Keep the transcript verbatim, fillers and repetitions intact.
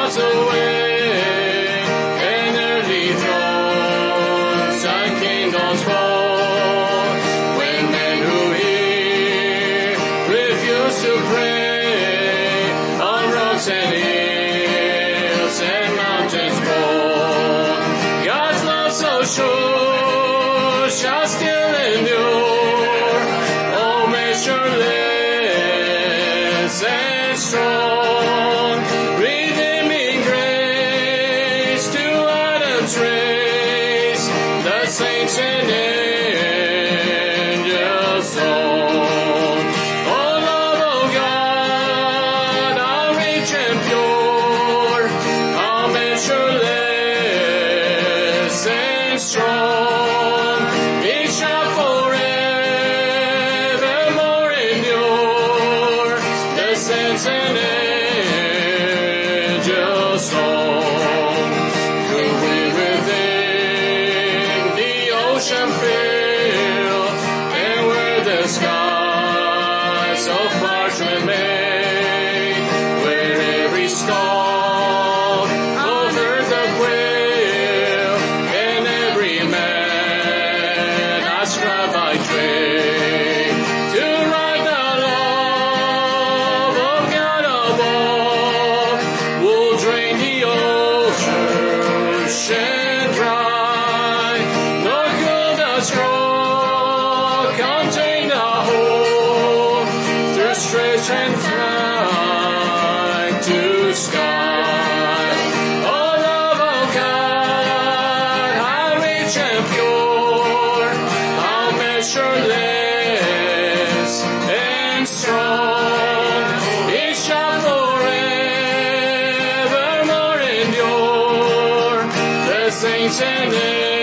clouds away, and earthly thrones and kingdoms fall. When men who hear refuse to pray, on rocks and hills and mountains fall. God's love so sure shall still endure, oh measureless and strong, redeeming grace to Adam's race, the saints and angels song. Oh love of God, how rich and pure, how measureless and strong, it shall forevermore endure, the saints and angels song. Could we within the ocean fill, and where the skies of parchment made, where every stalk of earth a quail, and every man a scribe by trade, to write the love of God above, will drain the ocean dry, nor could the scroll contain the whole, through stretch and flight to sky. Oh love of God, how rich and pure, how measureless and strong, it shall forevermore endure, the saints and